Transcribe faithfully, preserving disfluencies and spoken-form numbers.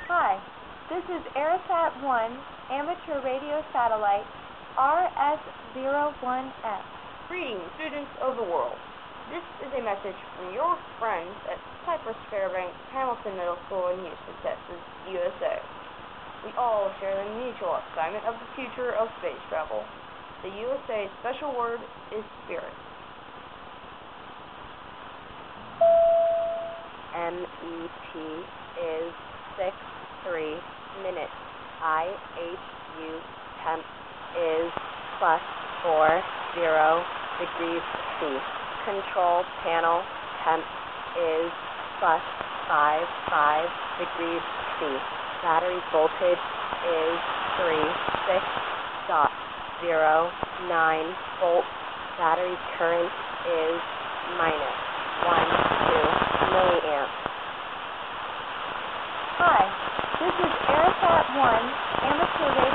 Hi, this is Aerosat one Amateur Radio Satellite R S zero one F. Greetings, students of the world. This is a message from your friends at Cypress Fairbanks Hamilton Middle School in Houston, Texas, U S A. We all share the mutual excitement of the future of space travel. The U S A special word is spirit. M E T is six three minutes. I H U temp is plus four zero degrees C. Control panel temp is plus five five degrees C. Battery voltage is three six dot zero nine volts. Battery current is minus one two milliamps. Hi, this is Aerosat one Amateur Radio